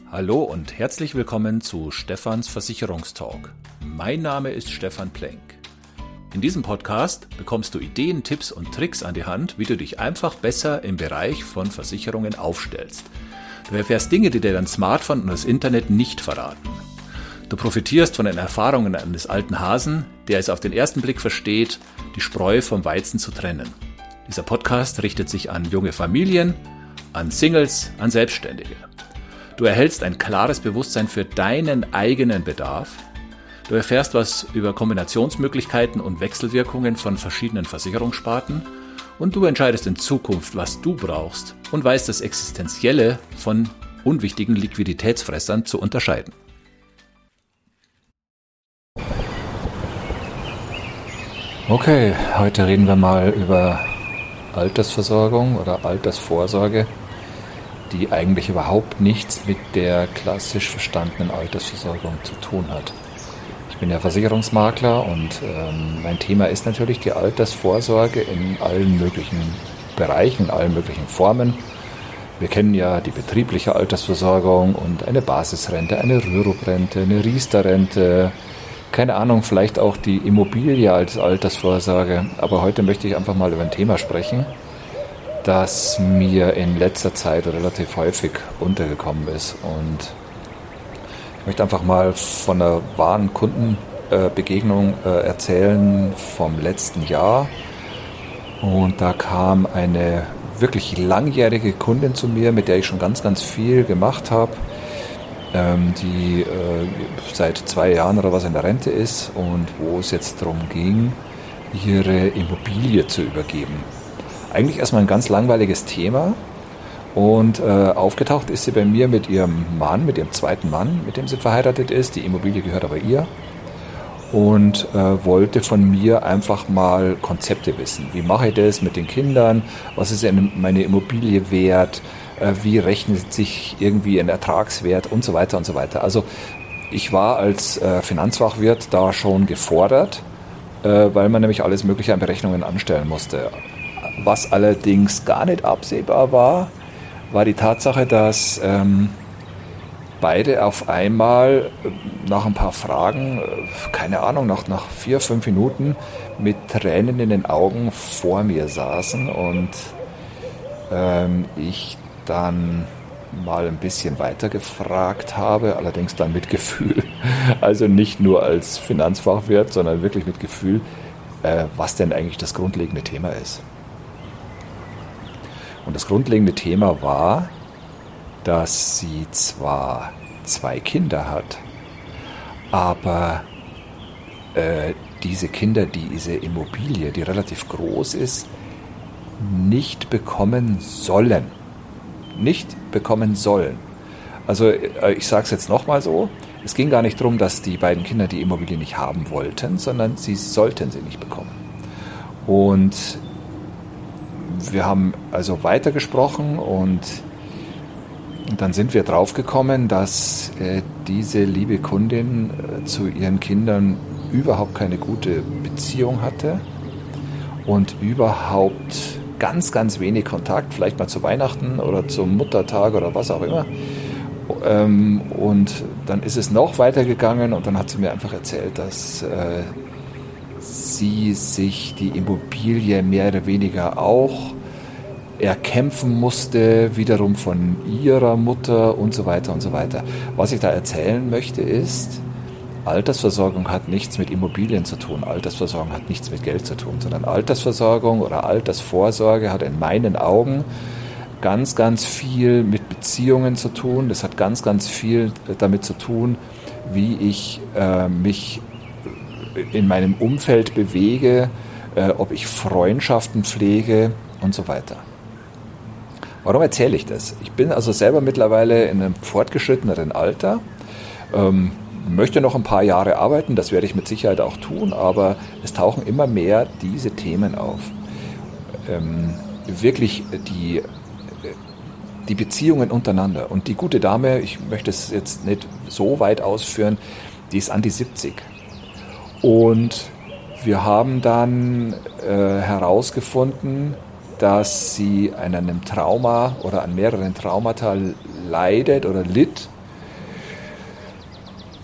Hallo und herzlich willkommen zu Stefans Versicherungstalk. Mein Name ist Stefan Plenk. In diesem Podcast bekommst du Ideen, Tipps und Tricks an die Hand, wie du dich einfach besser im Bereich von Versicherungen aufstellst. Du erfährst Dinge, die dir dein Smartphone und das Internet nicht verraten. Du profitierst von den Erfahrungen eines alten Hasen, der es auf den ersten Blick versteht, die Spreu vom Weizen zu trennen. Dieser Podcast richtet sich an junge Familien, an Singles, an Selbstständige. Du erhältst ein klares Bewusstsein für deinen eigenen Bedarf. Du erfährst was über Kombinationsmöglichkeiten und Wechselwirkungen von verschiedenen Versicherungssparten. Und du entscheidest in Zukunft, was du brauchst und weißt das Existenzielle von unwichtigen Liquiditätsfressern zu unterscheiden. Okay, heute reden wir mal über Altersversorgung oder Altersvorsorge, die eigentlich überhaupt nichts mit der klassisch verstandenen Altersversorgung zu tun hat. Ich bin ja Versicherungsmakler und mein Thema ist natürlich die Altersvorsorge in allen möglichen Bereichen, in allen möglichen Formen. Wir kennen ja die betriebliche Altersversorgung und eine Basisrente, eine Rürup-Rente, eine Riester-Rente, keine Ahnung, vielleicht auch die Immobilie als Altersvorsorge. Aber heute möchte ich einfach mal über ein Thema sprechen, das mir in letzter Zeit relativ häufig untergekommen ist. Und ich möchte einfach mal von einer wahren Kundenbegegnung erzählen vom letzten Jahr. Und da kam eine wirklich langjährige Kundin zu mir, mit der ich schon ganz, ganz viel gemacht habe, die seit 2 Jahren oder was in der Rente ist und wo es jetzt darum ging, ihre Immobilie zu übergeben. Eigentlich erstmal ein ganz langweiliges Thema und aufgetaucht ist sie bei mir mit ihrem Mann, mit ihrem zweiten Mann, mit dem sie verheiratet ist. Die Immobilie gehört aber ihr und wollte von mir einfach mal Konzepte wissen. Wie mache ich das mit den Kindern? Was ist meine Immobilie wert? Wie rechnet sich irgendwie ein Ertragswert und so weiter und so weiter. Also ich war als Finanzfachwirt da schon gefordert, weil man nämlich alles Mögliche an Berechnungen anstellen musste. Was allerdings gar nicht absehbar war, war die Tatsache, dass beide auf einmal nach ein paar Fragen, keine Ahnung, nach 4-5 Minuten mit Tränen in den Augen vor mir saßen und ich dann mal ein bisschen weiter gefragt habe, allerdings dann mit Gefühl, also nicht nur als Finanzfachwirt, sondern wirklich mit Gefühl, was denn eigentlich das grundlegende Thema ist. Und das grundlegende Thema war, dass sie zwar 2 Kinder hat, aber diese Kinder, diese Immobilie, die relativ groß ist, nicht bekommen sollen. Nicht bekommen sollen. Also ich sage es jetzt nochmal so, es ging gar nicht darum, dass die beiden Kinder die Immobilie nicht haben wollten, sondern sie sollten sie nicht bekommen. Und wir haben also weitergesprochen und dann sind wir drauf gekommen, dass diese liebe Kundin zu ihren Kindern überhaupt keine gute Beziehung hatte und überhaupt ganz, ganz wenig Kontakt, vielleicht mal zu Weihnachten oder zum Muttertag oder was auch immer. Und dann ist es noch weitergegangen und dann hat sie mir einfach erzählt, dass sie sich die Immobilie mehr oder weniger auch erkämpfen musste, wiederum von ihrer Mutter und so weiter und so weiter. Was ich da erzählen möchte ist, Altersversorgung hat nichts mit Immobilien zu tun, Altersversorgung hat nichts mit Geld zu tun, sondern Altersversorgung oder Altersvorsorge hat in meinen Augen ganz, ganz viel mit Beziehungen zu tun. Das hat ganz, ganz viel damit zu tun, wie ich mich in meinem Umfeld bewege, ob ich Freundschaften pflege und so weiter. Warum erzähle ich das? Ich bin also selber mittlerweile in einem fortgeschritteneren Alter, möchte noch ein paar Jahre arbeiten, das werde ich mit Sicherheit auch tun, aber es tauchen immer mehr diese Themen auf. Wirklich die Beziehungen untereinander. Und die gute Dame, ich möchte es jetzt nicht so weit ausführen, die ist an die 70. Und wir haben dann herausgefunden, dass sie an einem Trauma oder an mehreren Traumata leidet oder litt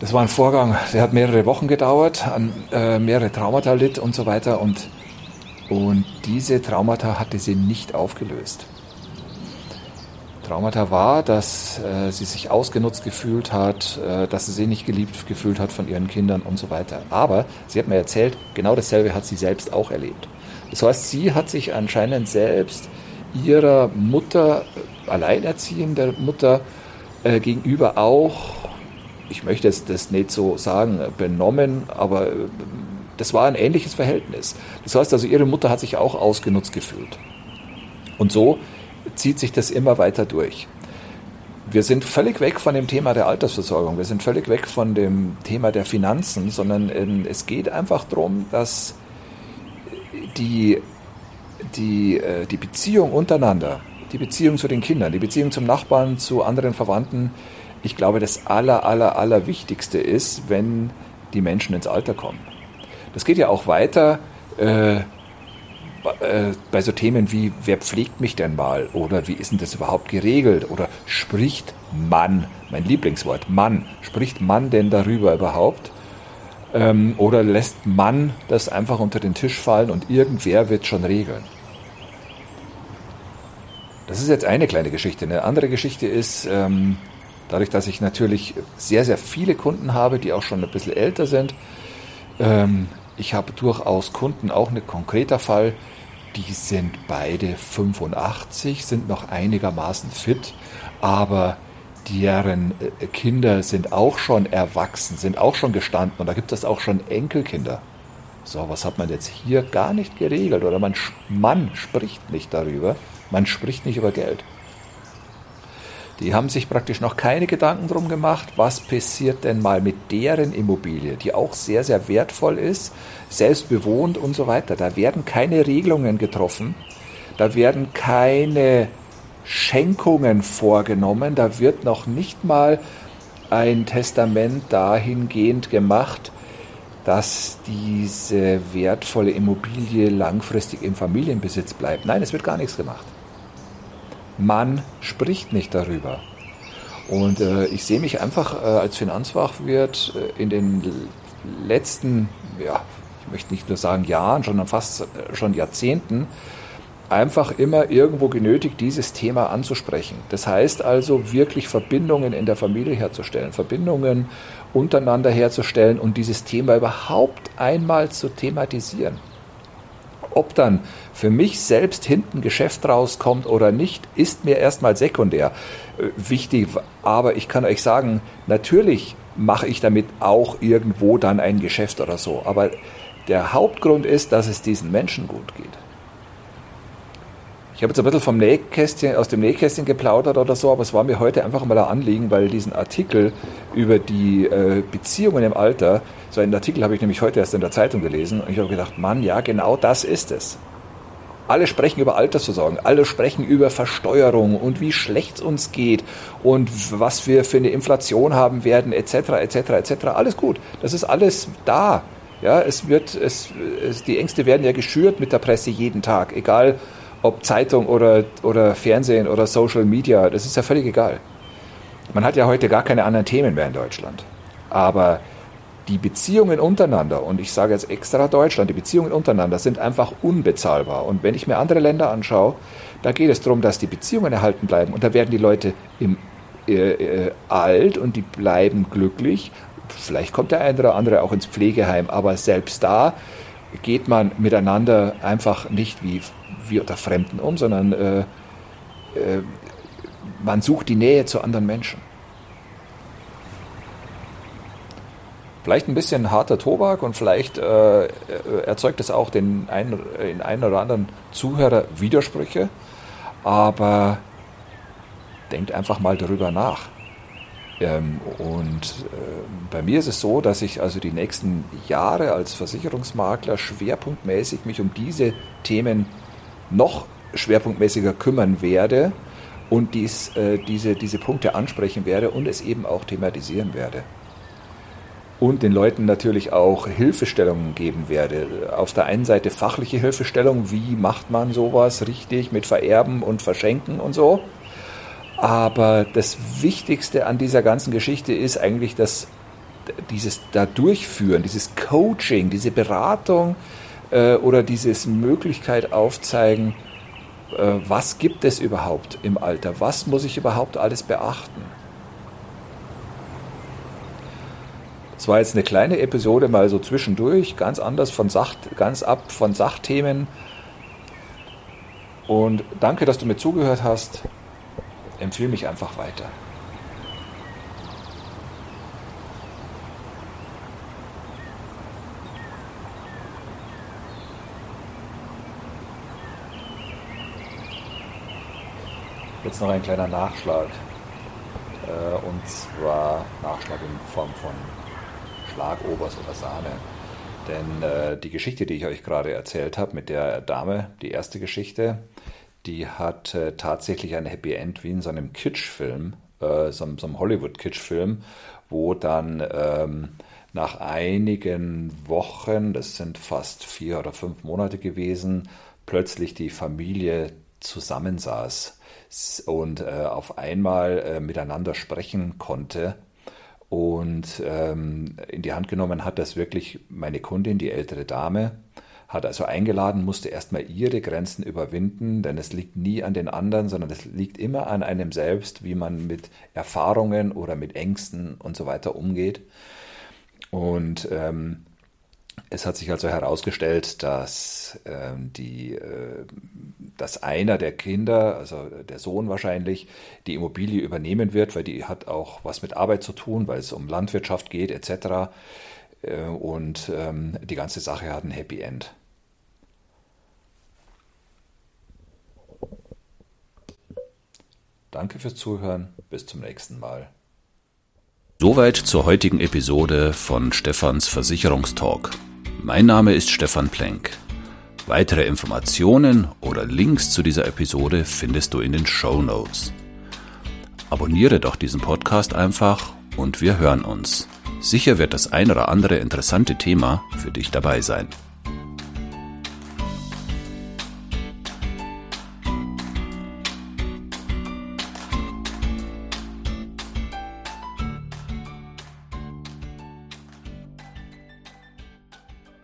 Das war ein Vorgang, der hat mehrere Wochen gedauert, mehrere Traumata litt und so weiter. Und diese Traumata hatte sie nicht aufgelöst. Traumata war, dass sie sich ausgenutzt gefühlt hat, dass sie sich nicht geliebt gefühlt hat von ihren Kindern und so weiter. Aber sie hat mir erzählt, genau dasselbe hat sie selbst auch erlebt. Das heißt, sie hat sich anscheinend selbst ihrer Mutter, alleinerziehender Mutter, gegenüber auch, ich möchte jetzt das nicht so sagen, benommen, aber das war ein ähnliches Verhältnis. Das heißt also, ihre Mutter hat sich auch ausgenutzt gefühlt. Und so zieht sich das immer weiter durch. Wir sind völlig weg von dem Thema der Altersversorgung, wir sind völlig weg von dem Thema der Finanzen, sondern es geht einfach darum, dass die Beziehung untereinander, die Beziehung zu den Kindern, die Beziehung zum Nachbarn, zu anderen Verwandten, ich glaube, das Allerwichtigste ist, wenn die Menschen ins Alter kommen. Das geht ja auch weiter bei so Themen wie, wer pflegt mich denn mal? Oder wie ist denn das überhaupt geregelt? Oder spricht Mann, mein Lieblingswort, Mann, spricht Mann denn darüber überhaupt? Oder lässt Mann das einfach unter den Tisch fallen und irgendwer wird schon regeln? Das ist jetzt eine kleine Geschichte. Eine andere Geschichte ist, dadurch, dass ich natürlich sehr, sehr viele Kunden habe, die auch schon ein bisschen älter sind, ich habe durchaus Kunden, auch ein konkreter Fall, die sind beide 85, sind noch einigermaßen fit, aber deren Kinder sind auch schon erwachsen, sind auch schon gestanden und da gibt es auch schon Enkelkinder. So, was hat man jetzt hier gar nicht geregelt? Oder man spricht nicht darüber, man spricht nicht über Geld. Die haben sich praktisch noch keine Gedanken drum gemacht, was passiert denn mal mit deren Immobilie, die auch sehr, sehr wertvoll ist, selbst bewohnt und so weiter. Da werden keine Regelungen getroffen, da werden keine Schenkungen vorgenommen, da wird noch nicht mal ein Testament dahingehend gemacht, dass diese wertvolle Immobilie langfristig im Familienbesitz bleibt. Nein, es wird gar nichts gemacht. Man spricht nicht darüber. Und ich sehe mich einfach als Finanzfachwirt in den letzten, ich möchte nicht nur sagen Jahren, sondern fast schon Jahrzehnten, einfach immer irgendwo genötigt, dieses Thema anzusprechen. Das heißt also, wirklich Verbindungen in der Familie herzustellen, Verbindungen untereinander herzustellen und dieses Thema überhaupt einmal zu thematisieren. Ob dann für mich selbst hinten Geschäft rauskommt oder nicht, ist mir erstmal sekundär wichtig. Aber ich kann euch sagen, natürlich mache ich damit auch irgendwo dann ein Geschäft oder so. Aber der Hauptgrund ist, dass es diesen Menschen gut geht. Ich habe jetzt ein bisschen aus dem Nähkästchen geplaudert oder so, aber es war mir heute einfach mal ein Anliegen, weil diesen Artikel über die Beziehungen im Alter, so einen Artikel habe ich nämlich heute erst in der Zeitung gelesen und ich habe gedacht, Mann, ja, genau das ist es. Alle sprechen über Altersversorgung, alle sprechen über Versteuerung und wie schlecht es uns geht und was wir für eine Inflation haben werden, etc., etc., etc. Alles gut, das ist alles da. Ja, die Ängste werden ja geschürt mit der Presse jeden Tag, egal ob Zeitung oder Fernsehen oder Social Media, das ist ja völlig egal. Man hat ja heute gar keine anderen Themen mehr in Deutschland. Aber die Beziehungen untereinander, und ich sage jetzt extra Deutschland, die Beziehungen untereinander sind einfach unbezahlbar. Und wenn ich mir andere Länder anschaue, da geht es darum, dass die Beziehungen erhalten bleiben. Und da werden die Leute alt und die bleiben glücklich. Vielleicht kommt der eine oder andere auch ins Pflegeheim, aber selbst da geht man miteinander einfach nicht wie unter Fremden um, sondern man sucht die Nähe zu anderen Menschen. Vielleicht ein bisschen harter Tobak und vielleicht erzeugt es auch in einen oder anderen Zuhörer Widersprüche, aber denkt einfach mal darüber nach. Bei mir ist es so, dass ich also die nächsten Jahre als Versicherungsmakler schwerpunktmäßig mich um diese Themen noch schwerpunktmäßiger kümmern werde und diese Punkte ansprechen werde und es eben auch thematisieren werde. Und den Leuten natürlich auch Hilfestellungen geben werde. Auf der einen Seite fachliche Hilfestellung, wie macht man sowas richtig mit Vererben und Verschenken und so. Aber das Wichtigste an dieser ganzen Geschichte ist eigentlich das dieses da durchführen, dieses Coaching, diese Beratung oder dieses Möglichkeit aufzeigen, was gibt es überhaupt im Alter, was muss ich überhaupt alles beachten. Das war jetzt eine kleine Episode mal so zwischendurch, ganz ab von Sachthemen. Und danke, dass du mir zugehört hast. Empfehle mich einfach weiter. Jetzt noch ein kleiner Nachschlag. Und zwar Nachschlag in Form von Schlagobers oder Sahne. Denn die Geschichte, die ich euch gerade erzählt habe mit der Dame, die erste Geschichte, die hat tatsächlich ein Happy End wie in so einem Kitschfilm, so einem Hollywood-Kitschfilm, wo dann nach einigen Wochen, das sind fast 4 oder 5 Monate gewesen, plötzlich die Familie zusammensaß und auf einmal miteinander sprechen konnte. Und in die Hand genommen hat das wirklich meine Kundin, die ältere Dame, hat also eingeladen, musste erstmal ihre Grenzen überwinden, denn es liegt nie an den anderen, sondern es liegt immer an einem selbst, wie man mit Erfahrungen oder mit Ängsten und so weiter umgeht. Und es hat sich also herausgestellt, dass einer der Kinder, also der Sohn wahrscheinlich, die Immobilie übernehmen wird, weil die hat auch was mit Arbeit zu tun, weil es um Landwirtschaft geht etc. Und die ganze Sache hat ein Happy End. Danke fürs Zuhören, bis zum nächsten Mal. Soweit zur heutigen Episode von Stefans Versicherungstalk. Mein Name ist Stefan Plenk. Weitere Informationen oder Links zu dieser Episode findest du in den Shownotes. Abonniere doch diesen Podcast einfach und wir hören uns. Sicher wird das ein oder andere interessante Thema für dich dabei sein.